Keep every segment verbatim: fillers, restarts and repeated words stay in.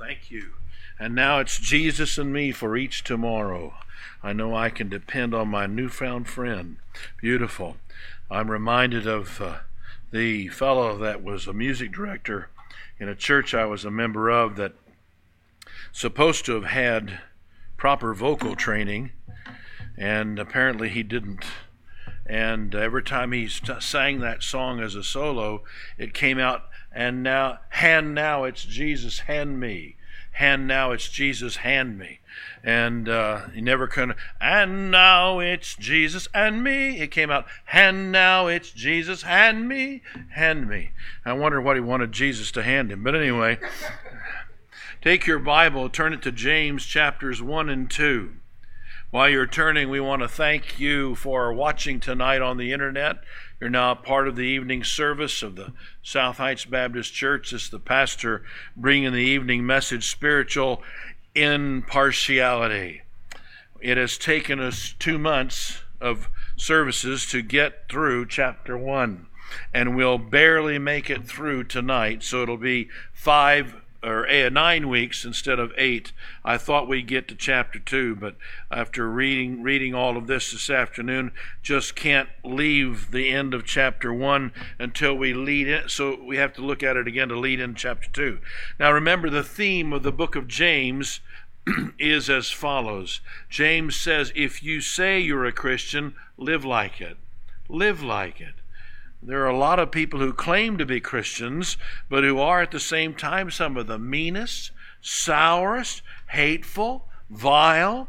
Thank you. And now it's Jesus and me for each tomorrow. I know I can depend on my newfound friend. Beautiful. I'm reminded of uh, the fellow that was a music director in a church I was a member of that supposed to have had proper vocal training, and apparently he didn't. And every time he st- sang that song as a solo, it came out, and now, hand now it's Jesus, hand me. Hand now it's Jesus, hand me. And uh, he never could, and now it's Jesus and me. It came out, hand now it's Jesus, hand me, hand me. I wonder what he wanted Jesus to hand him. But anyway, take your Bible, turn it to James chapters one and two. While you're turning, we want to thank you for watching tonight on the internet. You're now part of the evening service of the South Heights Baptist Church. It's the pastor bringing the evening message, Spiritual Impartiality. It has taken us two months of services to get through chapter one, and we'll barely make it through tonight, so it'll be five or eight, nine weeks instead of eight. I thought we'd get to chapter two, but after reading reading all of this this afternoon, just can't leave the end of chapter one until we lead it. So we have to look at it again to lead in chapter two. Now remember, the theme of the book of James is as follows. James says, if you say you're a Christian, live like it. Live like it. There are a lot of people who claim to be Christians, but who are at the same time some of the meanest, sourest, hateful, vile,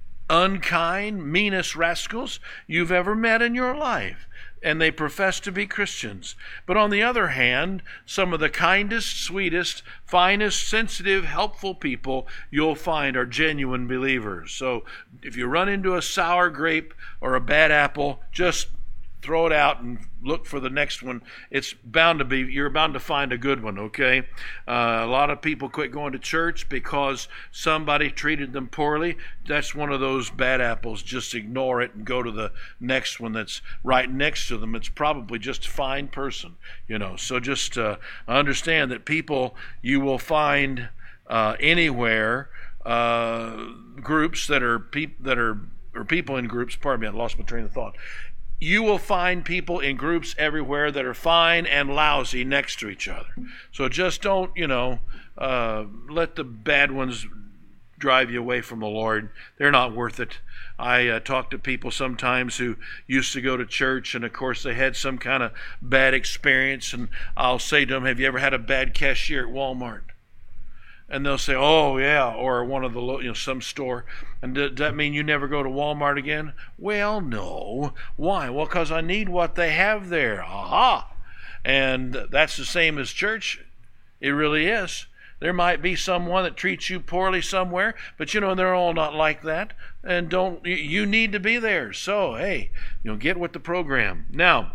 unkind, meanest rascals you've ever met in your life. And they profess to be Christians. But on the other hand, some of the kindest, sweetest, finest, sensitive, helpful people you'll find are genuine believers. So if you run into a sour grape or a bad apple, just throw it out and look for the next one. It's bound to be, you're bound to find a good one, okay? Uh, a lot of people quit going to church because somebody treated them poorly. That's one of those bad apples. Just ignore it and go to the next one that's right next to them. It's probably just a fine person, you know. So just uh, understand that people you will find uh, anywhere, uh, groups that are, peop- that are, or people in groups, pardon me, I lost my train of thought. You will find people in groups everywhere that are fine and lousy next to each other. So just don't, you know, uh, let the bad ones drive you away from the Lord. They're not worth it. I uh, talk to people sometimes who used to go to church, and of course they had some kind of bad experience, and I'll say to them, have you ever had a bad cashier at Walmart? And they'll say, oh, yeah, or one of the, you know, some store. And does that mean you never go to Walmart again? Well, no. Why? Well, because I need what they have there. Aha! And that's the same as church. It really is. There might be someone that treats you poorly somewhere, but, you know, they're all not like that. And don't, you need to be there. So, hey, you know, get with the program. Now,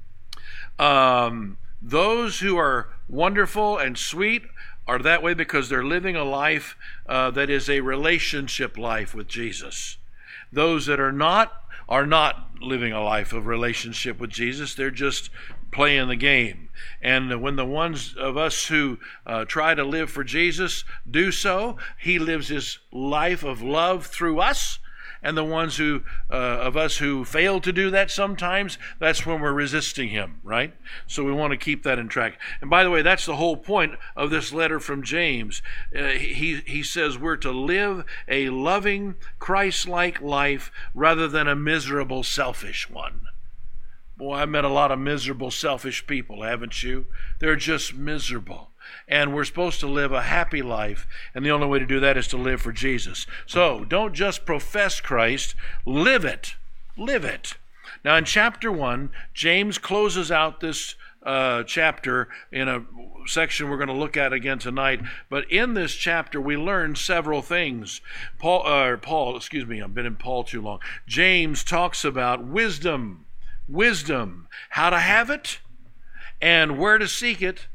um, those who are wonderful and sweet are that way because they're living a life uh, that is a relationship life with Jesus. Those that are not are not living a life of relationship with Jesus. They're just playing the game. And when the ones of us who uh, try to live for Jesus do so, he lives his life of love through us. And the ones who uh, of us who fail to do that sometimes, that's when we're resisting him, right? So we want to keep that in track. And by the way, that's the whole point of this letter from James. Uh, he, he says we're to live a loving, Christ-like life rather than a miserable, selfish one. Boy, I've met a lot of miserable, selfish people, haven't you? They're just miserable. And we're supposed to live a happy life, and the only way to do that is to live for Jesus. So don't just profess Christ, live it. Live it. Now in chapter one, James closes out this uh, chapter in a section we're going to look at again tonight. But in this chapter, we learn several things. Paul, uh, Paul, excuse me, I've been in Paul too long. James talks about wisdom, wisdom, how to have it, and where to seek it,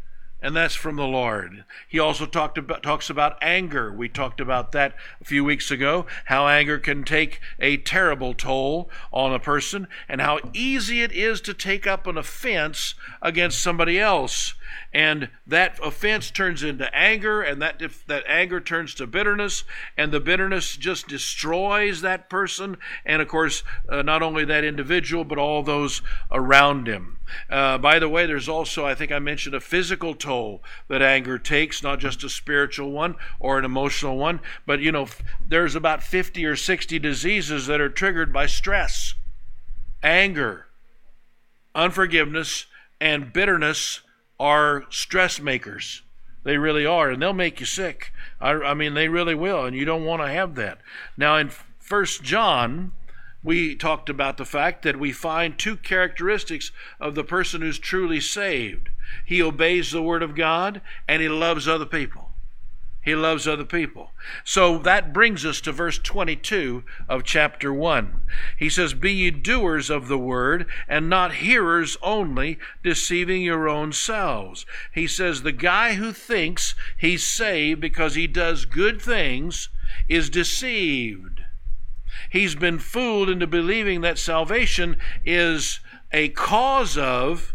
and that's from the Lord. He also talked about, talks about anger. We talked about that a few weeks ago, how anger can take a terrible toll on a person, and how easy it is to take up an offense against somebody else. And that offense turns into anger, and that that anger turns to bitterness, and the bitterness just destroys that person, and of course, uh, not only that individual, but all those around him. Uh, by the way, there's also, I think I mentioned, a physical toll that anger takes, not just a spiritual one or an emotional one, but you know, there's about fifty or sixty diseases that are triggered by stress, anger, unforgiveness, and bitterness are stress makers. They really are, and they'll make you sick. I, I mean, they really will, and you don't want to have that. Now, in First John, we talked about the fact that we find two characteristics of the person who's truly saved. He obeys the Word of God, and he loves other people. He loves other people. So that brings us to verse twenty-two of chapter one. He says, "Be ye doers of the word, and not hearers only, deceiving your own selves." He says the guy who thinks he's saved because he does good things is deceived. He's been fooled into believing that salvation is a cause of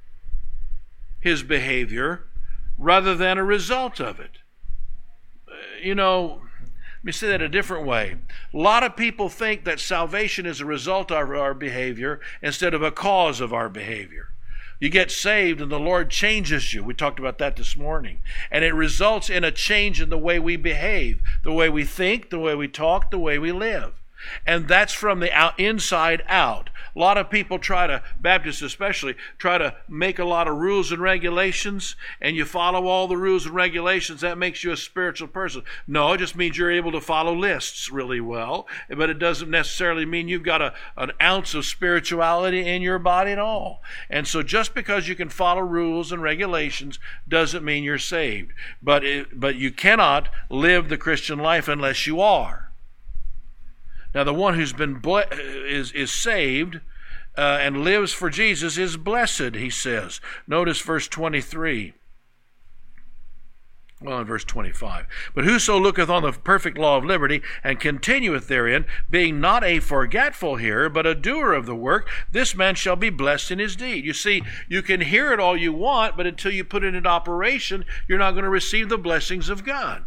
his behavior rather than a result of it. You know, let me say that a different way. A lot of people think that salvation is a result of our behavior instead of a cause of our behavior. You get saved and the Lord changes you. We talked about that this morning. And it results in a change in the way we behave, the way we think, the way we talk, the way we live. And that's from the out, inside out. A lot of people try to, Baptists especially, try to make a lot of rules and regulations, and you follow all the rules and regulations. That makes you a spiritual person. No, it just means you're able to follow lists really well, but it doesn't necessarily mean you've got a, an ounce of spirituality in your body at all. And so just because you can follow rules and regulations doesn't mean you're saved. But it, but you cannot live the Christian life unless you are. Now, the one who's been ble- is is saved uh, and lives for Jesus is blessed, he says. Notice verse twenty-three. Well, in verse twenty-five. "But whoso looketh on the perfect law of liberty, and continueth therein, being not a forgetful hearer, but a doer of the work, this man shall be blessed in his deed." You see, you can hear it all you want, but until you put it into operation, you're not going to receive the blessings of God.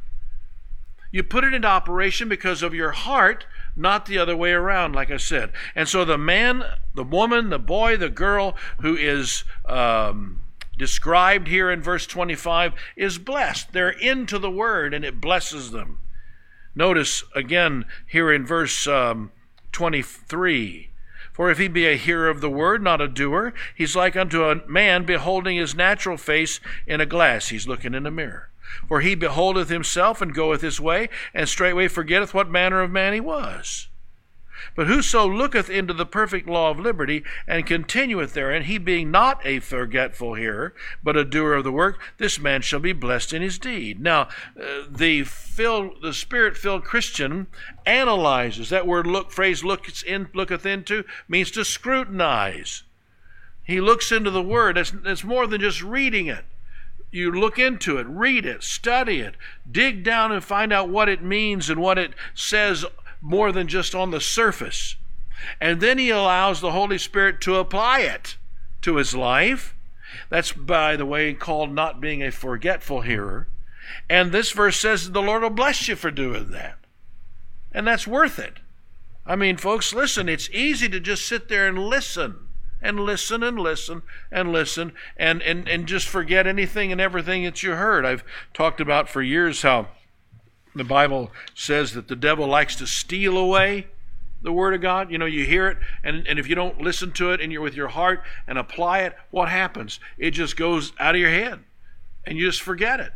You put it into operation because of your heart, not the other way around, like I said. And so the man, the woman, the boy, the girl who is um, described here in verse twenty-five is blessed. They're into the word, and it blesses them. Notice again here in verse um, twenty-three. "For if he be a hearer of the word, not a doer, he's like unto a man beholding his natural face in a glass." He's looking in a mirror. "For he beholdeth himself, and goeth his way, and straightway forgetteth what manner of man he was. But whoso looketh into the perfect law of liberty, and continueth therein, he being not a forgetful hearer, but a doer of the work, this man shall be blessed in his deed." Now, uh, the filled, the Spirit-filled Christian analyzes. That word look phrase looks in, looketh into means to scrutinize. He looks into the word. It's, it's more than just reading it. You look into it, read it, study it, dig down and find out what it means and what it says more than just on the surface. And then he allows the Holy Spirit to apply it to his life. That's, by the way, called not being a forgetful hearer. And this verse says the Lord will bless you for doing that. And that's worth it. I mean, folks, listen, it's easy to just sit there and listen. And listen and listen and listen and, and, and just forget anything and everything that you heard. I've talked about for years how the Bible says that the devil likes to steal away the Word of God. You know, you hear it, and, and if you don't listen to it and you're with your heart and apply it, what happens? It just goes out of your head, and you just forget it.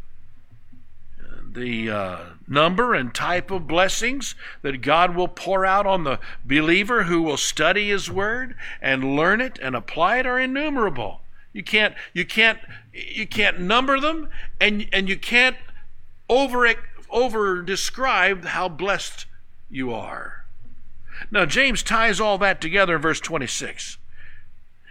The uh, number and type of blessings that God will pour out on the believer who will study His Word and learn it and apply it are innumerable. You can't, you can't, you can't number them, and and you can't over over describe how blessed you are. Now James ties all that together in verse twenty-six.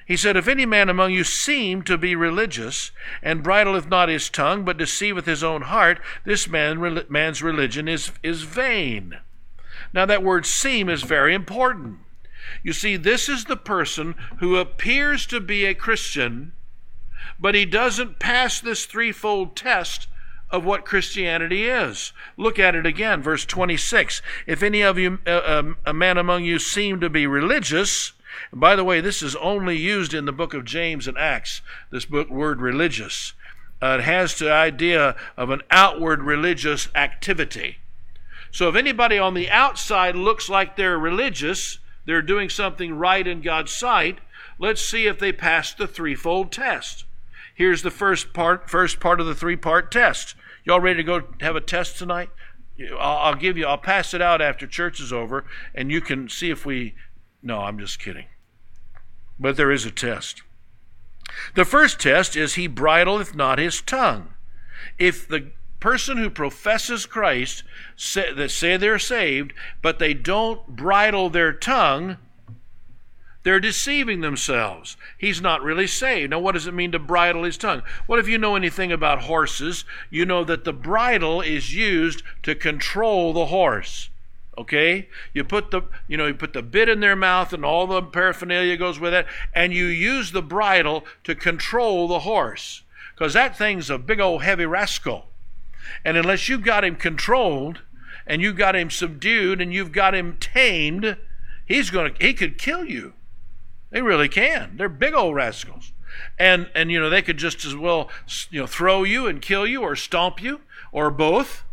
He said, if any man among you seem to be religious, and bridleth not his tongue, but deceiveth his own heart, this man, man's religion is, is vain. Now that word seem is very important. You see, this is the person who appears to be a Christian, but he doesn't pass this threefold test of what Christianity is. Look at it again, verse twenty-six. If any of you, uh, a man among you seem to be religious, and by the way, this is only used in the book of James and Acts, this book, word religious. Uh, it has the idea of an outward religious activity. So if anybody on the outside looks like they're religious, they're doing something right in God's sight, let's see if they pass the threefold test. Here's the first part, first part of the three-part test. Y'all ready to go have a test tonight? I'll, I'll give you, I'll pass it out after church is over, and you can see if we, no, I'm just kidding. But there is a test. The first test is he bridleth not his tongue. If the person who professes Christ, say, that say they're saved, but they don't bridle their tongue, they're deceiving themselves. He's not really saved. Now, what does it mean to bridle his tongue? Well, if you know anything about horses, you know that the bridle is used to control the horse. Okay? You put the, you know, you put the bit in their mouth and all the paraphernalia goes with it, and you use the bridle to control the horse. Because that thing's a big old heavy rascal. And unless you've got him controlled, and you've got him subdued, and you've got him tamed, he's gonna he could kill you. They really can. They're big old rascals. And and you know, they could just as well, you know, throw you and kill you or stomp you or both.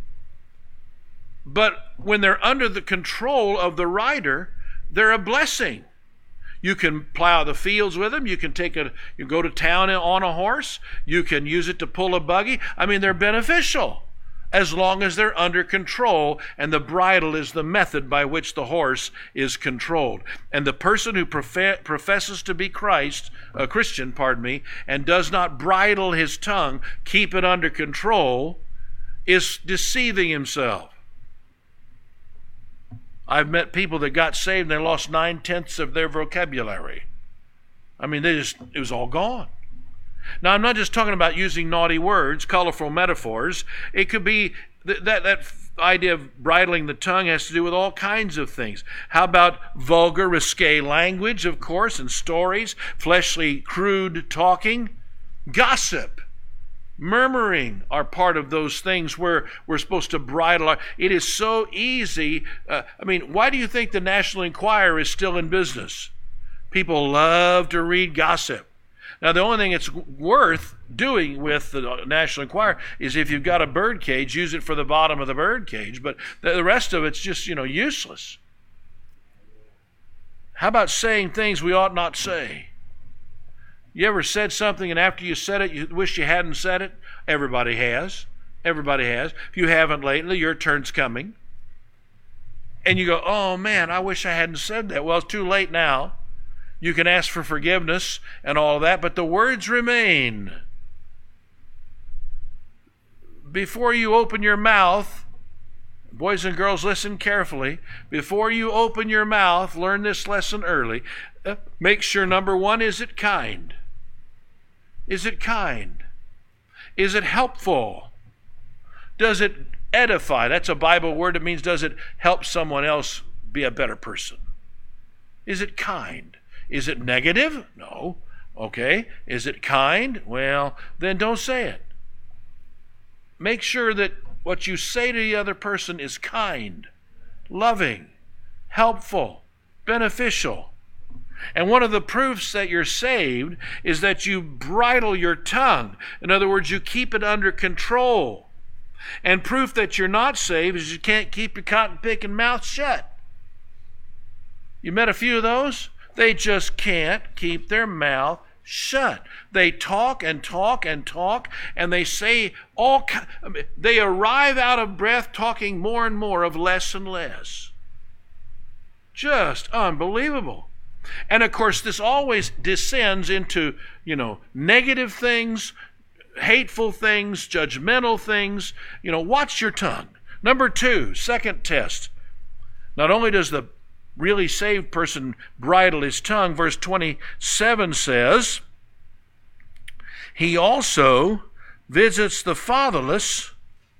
But when they're under the control of the rider, they're a blessing. You can plow the fields with them. You can take a, you go to town on a horse. You can use it to pull a buggy. I mean, they're beneficial as long as they're under control, and the bridle is the method by which the horse is controlled. And the person who profe- professes to be Christ, a Christian, pardon me, and does not bridle his tongue, keep it under control, is deceiving himself. I've met people that got saved and they lost nine-tenths of their vocabulary. I mean, they just, it was all gone. Now, I'm not just talking about using naughty words, colorful metaphors. It could be, th- that, that idea of bridling the tongue has to do with all kinds of things. How about vulgar, risque language, of course, and stories, fleshly, crude talking, gossip, murmuring are part of those things where we're supposed to bridle our... It is so easy. Uh, I mean, why do you think the National Enquirer is still in business? People love to read gossip. Now, the only thing it's worth doing with the National Enquirer is if you've got a bird cage, use it for the bottom of the bird cage. But the rest of it's just, you know, useless. How about saying things we ought not say? You ever said something and after you said it, you wish you hadn't said it? Everybody has. Everybody has. If you haven't lately, your turn's coming. And you go, oh man, I wish I hadn't said that. Well, it's too late now. You can ask for forgiveness and all of that, but the words remain. Before you open your mouth, boys and girls, listen carefully. Before you open your mouth, learn this lesson early. Uh, make sure, number one, is it kind? Is it kind? Is it helpful? Does it edify? That's a Bible word. It means, does it help someone else be a better person? Is it kind? Is it negative? No. Okay. Is it kind? Well, then don't say it. Make sure that what you say to the other person is kind, loving, helpful, beneficial. And one of the proofs that you're saved is that you bridle your tongue. In other words, you keep it under control. And proof that you're not saved is you can't keep your cotton-picking mouth shut. You met a few of those? They just can't keep their mouth shut. They talk and talk and talk, and they say all they arrive out of breath talking more and more of less and less. Just unbelievable. And of course, this always descends into, you know, negative things, hateful things, judgmental things. You know, watch your tongue. Number two, second test. Not only does the really saved person bridle his tongue, verse twenty-seven says, he also visits the fatherless,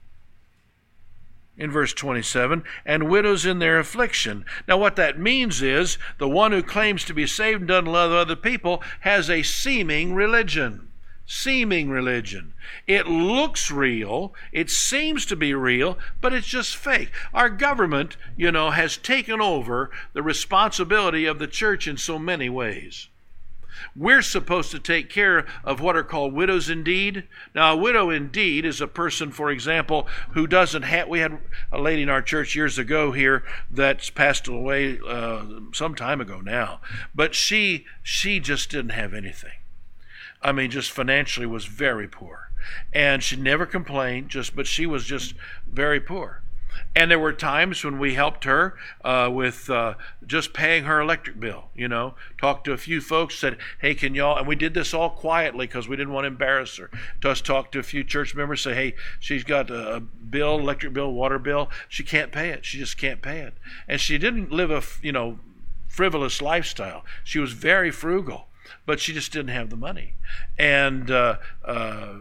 in verse twenty-seven, and widows in their affliction. Now what that means is the one who claims to be saved and doesn't love other people has a seeming religion. Seeming religion. It looks real, it seems to be real, but it's just fake. Our government, you know, has taken over the responsibility of the church in so many ways. We're supposed to take care of what are called widows indeed. Now, a widow indeed is a person, for example, who doesn't have, we had a lady in our church years ago here that's passed away uh, some time ago now, but she she just didn't have anything. I mean, just financially was very poor. And she never complained, just but she was just very poor. And there were times when we helped her uh, with uh, just paying her electric bill, you know. Talked to a few folks, said, hey, can y'all, and we did this all quietly because we didn't want to embarrass her. Just talked to a few church members, say, hey, she's got a bill, electric bill, water bill. She can't pay it. She just can't pay it. And she didn't live a, you know, frivolous lifestyle. She was very frugal, but she just didn't have the money. And uh, uh,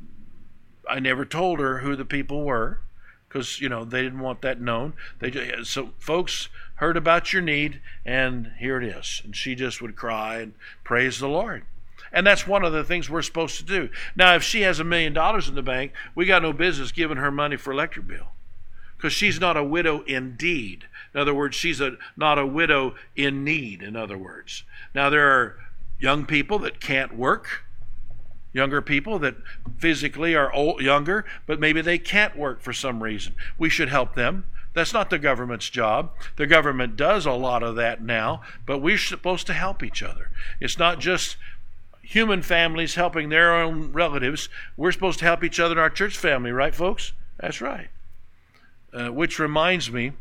I never told her who the people were, because, you know, they didn't want that known. They just, so folks heard about your need, and here it is. And she just would cry and praise the Lord. And that's one of the things we're supposed to do. Now, if she has a million dollars in the bank, we got no business giving her money for electric bill, because she's not a widow indeed. In other words, she's a not a widow in need, in other words. Now, there are young people that can't work, younger people that physically are old, younger, but maybe they can't work for some reason. We should help them. That's not the government's job. The government does a lot of that now, but we're supposed to help each other. It's not just human families helping their own relatives. We're supposed to help each other in our church family, right, folks? That's right. Uh, which reminds me,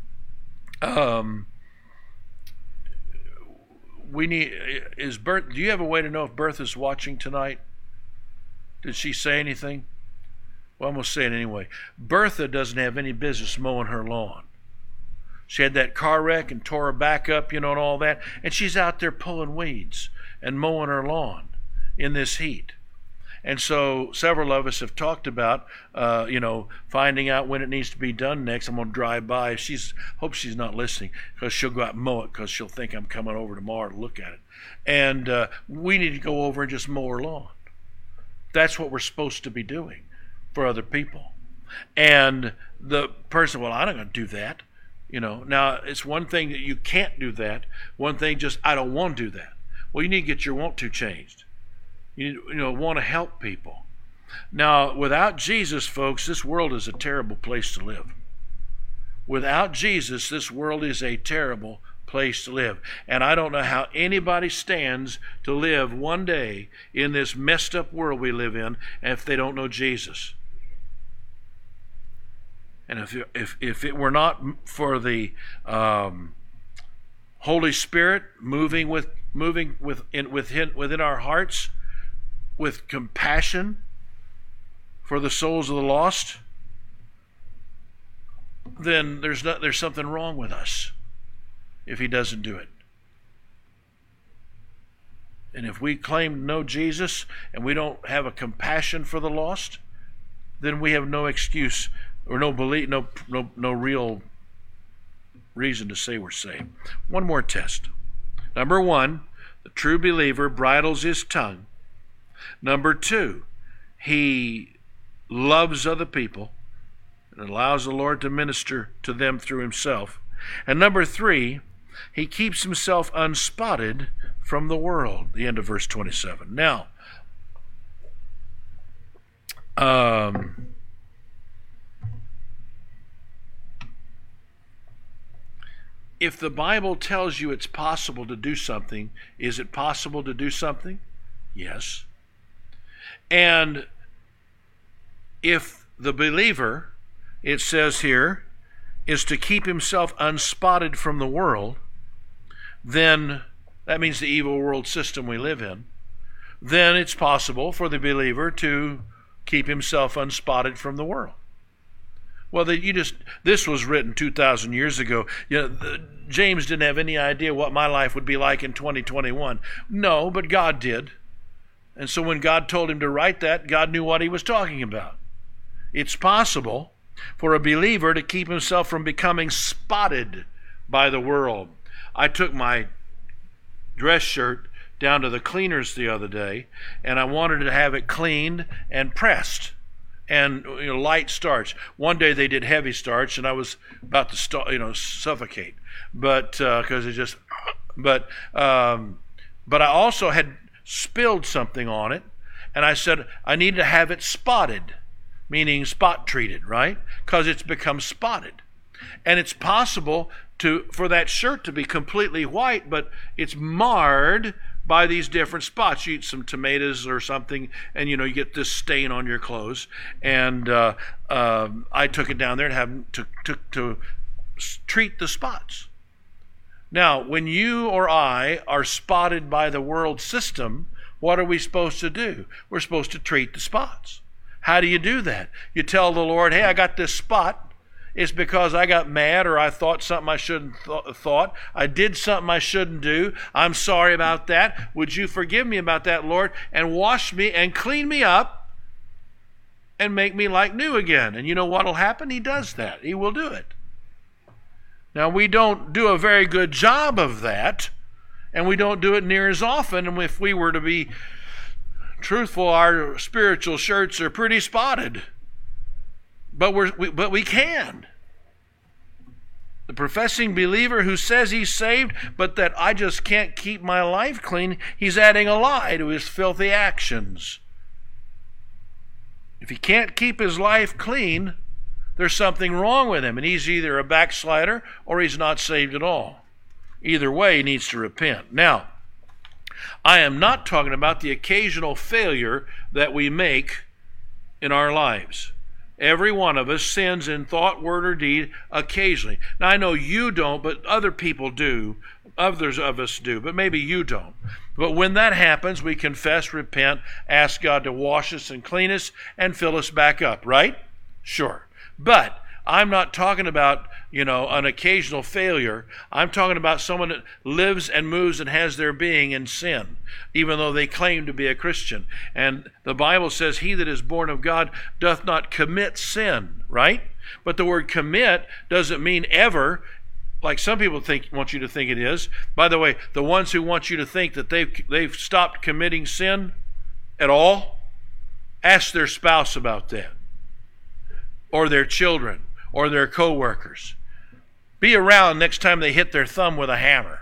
um, we need, is Bertha, do you have a way to know if Bertha's watching tonight? Did she say anything? Well, I'm going to say it anyway. Bertha doesn't have any business mowing her lawn. She had that car wreck and tore her back up, you know, and all that. And she's out there pulling weeds and mowing her lawn in this heat. And so several of us have talked about, uh, you know, finding out when it needs to be done next. I'm going to drive by. She's hope she's not listening, because she'll go out and mow it, because she'll think I'm coming over tomorrow to look at it. And uh, we need to go over and just mow her lawn. That's what we're supposed to be doing for other people. And the person, well, I'm not going to do that. You know, now it's one thing that you can't do that. One thing just, I don't want to do that. Well, you need to get your want to changed. You, you know, want to help people. Now, without Jesus, folks, this world is a terrible place to live. Without Jesus, this world is a terrible place to live. And I don't know how anybody stands to live one day in this messed up world we live in if they don't know Jesus. And if if if it were not for the um, Holy Spirit moving with moving within within within our hearts with compassion for the souls of the lost, then there's not there's something wrong with us if he doesn't do it. And if we claim to know Jesus and we don't have a compassion for the lost, then we have no excuse or no belief, no no no real reason to say we're saved. One more test. Number one, the true believer bridles his tongue. Number two, he loves other people and allows the Lord to minister to them through himself. And number three, he keeps himself unspotted from the world. The end of verse twenty-seven. Now, um, if the Bible tells you it's possible to do something, is it possible to do something? Yes. And if the believer, it says here, is to keep himself unspotted from the world, then that means the evil world system we live in, then it's possible for the believer to keep himself unspotted from the world. Well, that you just this was written two thousand years ago. You know, the, James didn't have any idea what my life would be like in twenty twenty-one. No, but God did. And so when God told him to write that, God knew what he was talking about. It's possible for a believer to keep himself from becoming spotted by the world. I took my dress shirt down to the cleaners the other day, and I wanted to have it cleaned and pressed and, you know, light starch. One day they did heavy starch, and I was about to st- you know suffocate, but because uh, it just, but um, but I also had spilled something on it, and I said I needed to have it spotted, meaning spot treated, right? Because it's become spotted, and it's possible to for that shirt to be completely white, but it's marred by these different spots. You eat some tomatoes or something, and you know you get this stain on your clothes. And uh, uh, I took it down there and have to, to to treat the spots. Now, when you or I are spotted by the world system, what are we supposed to do? We're supposed to treat the spots. How do you do that? You tell the Lord, "Hey, I got this spot. It's because I got mad, or I thought something I shouldn't th- thought. I did something I shouldn't do. I'm sorry about that. Would you forgive me about that, Lord, and wash me and clean me up and make me like new again?" And you know what will happen? He does that. He will do it. Now, we don't do a very good job of that, and we don't do it near as often. And if we were to be truthful, our spiritual shirts are pretty spotted. But we're, we, but we can. The professing believer who says he's saved, but that I just can't keep my life clean, he's adding a lie to his filthy actions. If he can't keep his life clean, there's something wrong with him, and he's either a backslider or he's not saved at all. Either way, he needs to repent. Now, I am not talking about the occasional failure that we make in our lives. Every one of us sins in thought, word, or deed occasionally. Now, I know you don't, but other people do. Others of us do, but maybe you don't. But when that happens, we confess, repent, ask God to wash us and clean us and fill us back up, right? Sure. But I'm not talking about, you know, an occasional failure. I'm talking about someone that lives and moves and has their being in sin, even though they claim to be a Christian. And the Bible says, "He that is born of God doth not commit sin," right? But the word commit doesn't mean ever, like some people think want you to think it is. By the way, the ones who want you to think that they've they've stopped committing sin at all, ask their spouse about that, or their children, or their co-workers. Be around next time they hit their thumb with a hammer,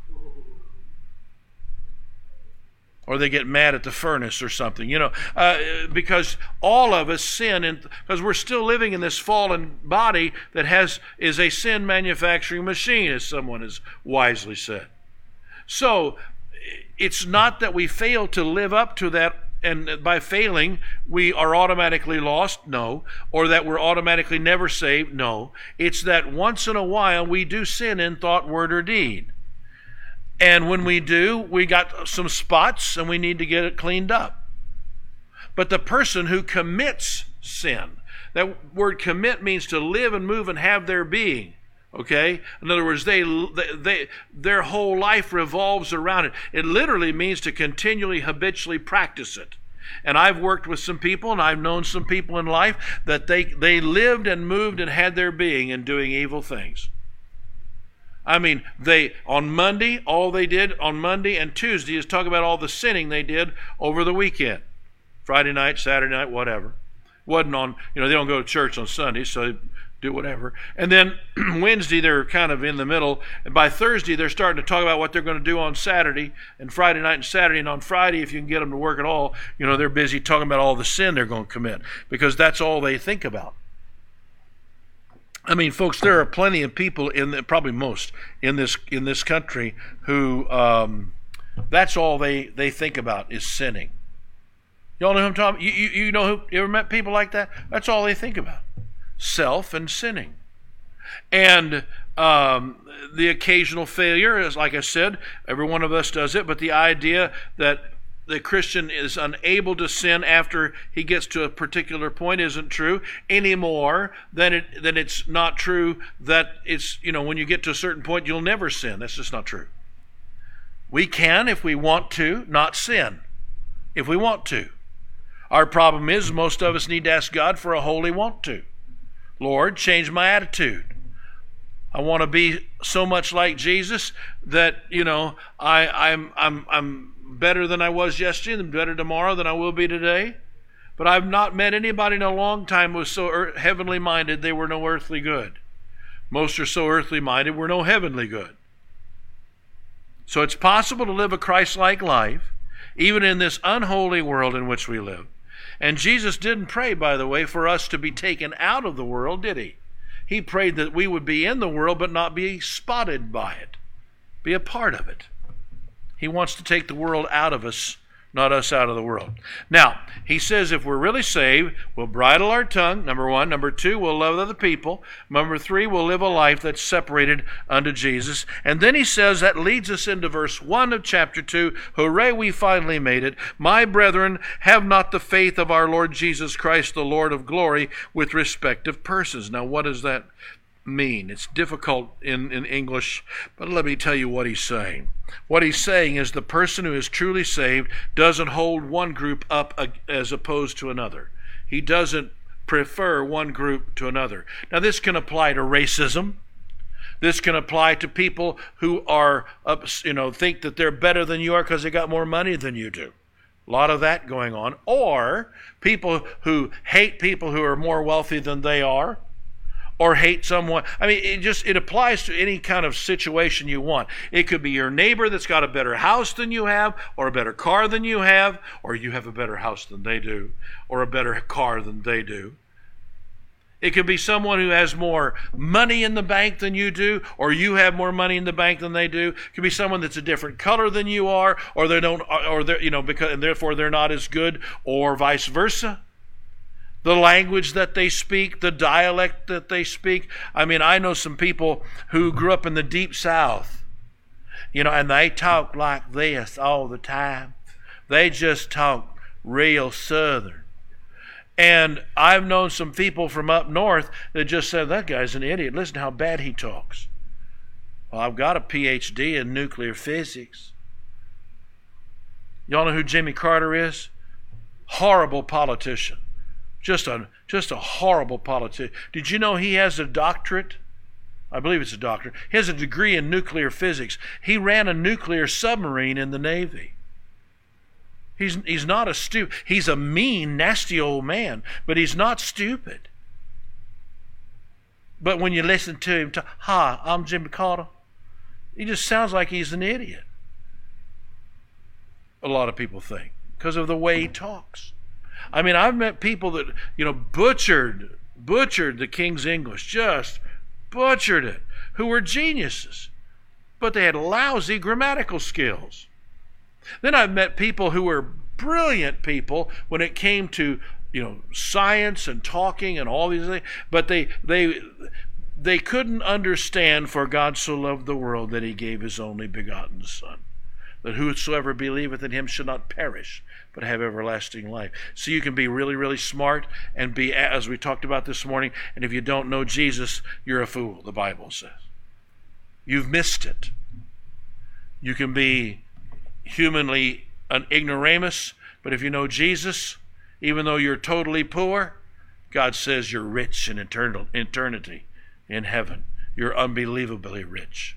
or they get mad at the furnace or something, you know, uh, because all of us sin, and because we're still living in this fallen body that has is a sin manufacturing machine, as someone has wisely said. So it's not that we fail to live up to that, and by failing, we are automatically lost, no. Or that we're automatically never saved, no. It's that once in a while we do sin in thought, word, or deed. And when we do, we got some spots and we need to get it cleaned up. But the person who commits sin, that word commit means to live and move and have their being. Okay? In other words, they, they, their whole life revolves around it. It literally means to continually, habitually practice it. And I've worked with some people, and I've known some people in life that they, they lived and moved and had their being in doing evil things. I mean, they on Monday, all they did on Monday and Tuesday is talk about all the sinning they did over the weekend. Friday night, Saturday night, whatever. Wasn't on, you know, they don't go to church on Sunday, so they do whatever. And then Wednesday, they're kind of in the middle. And by Thursday, they're starting to talk about what they're going to do on Saturday, and Friday night and Saturday. And on Friday, if you can get them to work at all, you know, they're busy talking about all the sin they're going to commit, because that's all they think about. I mean, folks, there are plenty of people in the, probably most in this in this country who um, that's all they, they think about is sinning. Y'all know who I'm talking about? You, you, you know who, you ever met people like that? That's all they think about. Self and sinning. And um, the occasional failure is, like I said, every one of us does it, but the idea that the Christian is unable to sin after he gets to a particular point isn't true any more than it than it's not true that it's, you know, when you get to a certain point you'll never sin. That's just not true. We can, if we want to, not sin. If we want to. Our problem is most of us need to ask God for a holy want to. Lord, change my attitude. I want to be so much like Jesus that, you know, I, I'm I'm I'm better than I was yesterday and better tomorrow than I will be today. But I've not met anybody in a long time who was so earth, heavenly minded they were no earthly good. Most are so earthly minded we're no heavenly good. So it's possible to live a Christ-like life even in this unholy world in which we live. And Jesus didn't pray, by the way, for us to be taken out of the world, did he? He prayed that we would be in the world but not be spotted by it, be a part of it. He wants to take the world out of us, not us out of the world. Now, he says if we're really saved, we'll bridle our tongue, number one. Number two, we'll love other people. Number three, we'll live a life that's separated unto Jesus. And then he says, that leads us into verse one of chapter two. Hooray, we finally made it. My brethren, have not the faith of our Lord Jesus Christ, the Lord of glory, with respect of persons. Now, what does that mean? It's difficult in, in English, but let me tell you what he's saying. What he's saying is the person who is truly saved doesn't hold one group up as opposed to another. He doesn't prefer one group to another. Now, this can apply to racism. This can apply to people who are, you know, think that they're better than you are because they got more money than you do. A lot of that going on. Or people who hate people who are more wealthy than they are, or hate someone. I mean, it just, it applies to any kind of situation you want. It could be your neighbor that's got a better house than you have, or a better car than you have, or you have a better house than they do, or a better car than they do. It could be someone who has more money in the bank than you do, or you have more money in the bank than they do. It could be someone that's a different color than you are, or they don't, or they're, you know, because and therefore they're not as good, or vice versa. The language that they speak, the dialect that they speak. I mean, I know some people who grew up in the deep South, you know, and they talk like this all the time. They just talk real Southern. And I've known some people from up north that just said, that guy's an idiot. Listen to how bad he talks. Well, I've got a P H D in nuclear physics. Y'all know who Jimmy Carter is? Horrible politician. Just a, just a horrible politician. Did you know he has a doctorate? I believe it's a doctorate. He has a degree in nuclear physics. He ran a nuclear submarine in the Navy. He's, he's not a stupid. He's a mean, nasty old man, but he's not stupid. But when you listen to him talk, hi, I'm Jimmy Carter, he just sounds like he's an idiot. A lot of people think, because of the way he talks. I mean, I've met people that, you know, butchered, butchered the King's English, just butchered it, who were geniuses, but they had lousy grammatical skills. Then I've met people who were brilliant people when it came to, you know, science and talking and all these things, but they they they couldn't understand, for God so loved the world that he gave his only begotten Son, that whosoever believeth in him should not perish, but have everlasting life. So you can be really, really smart and be, as we talked about this morning, and if you don't know Jesus, you're a fool, the Bible says. You've missed it. You can be humanly an ignoramus, but if you know Jesus, even though you're totally poor, God says you're rich in eternal, eternity in heaven. You're unbelievably rich.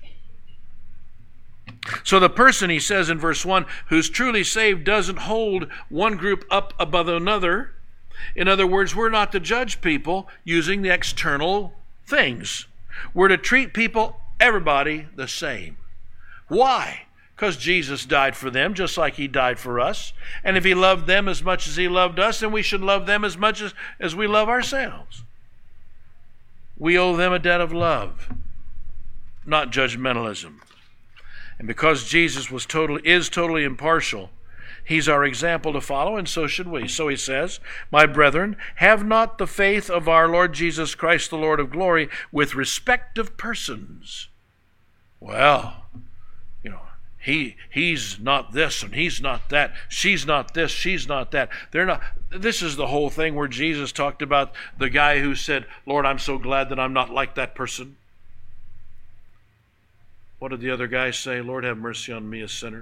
So the person, he says in verse one, who's truly saved doesn't hold one group up above another. In other words, we're not to judge people using the external things. We're to treat people, everybody, the same. Why? Because Jesus died for them just like he died for us. And if he loved them as much as he loved us, then we should love them as much as, as we love ourselves. We owe them a debt of love, not judgmentalism. And because Jesus was totally, is totally impartial, he's our example to follow, and so should we. So he says, my brethren, have not the faith of our Lord Jesus Christ, the Lord of glory, with respect of persons. Well, you know, He he's not this and he's not that. She's not this, she's not that. They're not. This is the whole thing where Jesus talked about the guy who said, Lord, I'm so glad that I'm not like that person. What did the other guy say? Lord, have mercy on me, a sinner.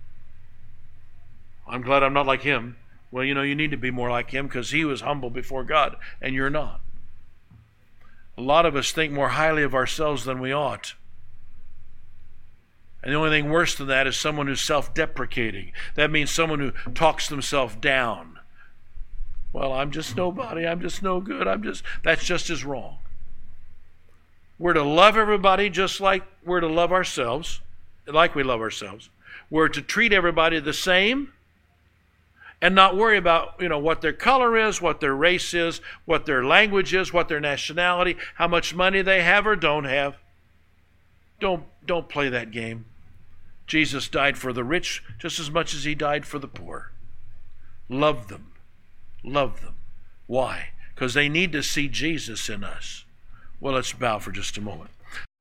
I'm glad I'm not like him. Well, you know, you need to be more like him because he was humble before God and you're not. A lot of us think more highly of ourselves than we ought. And the only thing worse than that is someone who's self-deprecating. That means someone who talks themselves down. Well, I'm just nobody. I'm just no good. I'm just, that's just as wrong. We're to love everybody just like we're to love ourselves, like we love ourselves. We're to treat everybody the same and not worry about, you know, what their color is, what their race is, what their language is, what their nationality, how much money they have or don't have. Don't, don't play that game. Jesus died for the rich just as much as he died for the poor. Love them. Love them. Why? Because they need to see Jesus in us. Well, let's bow for just a moment.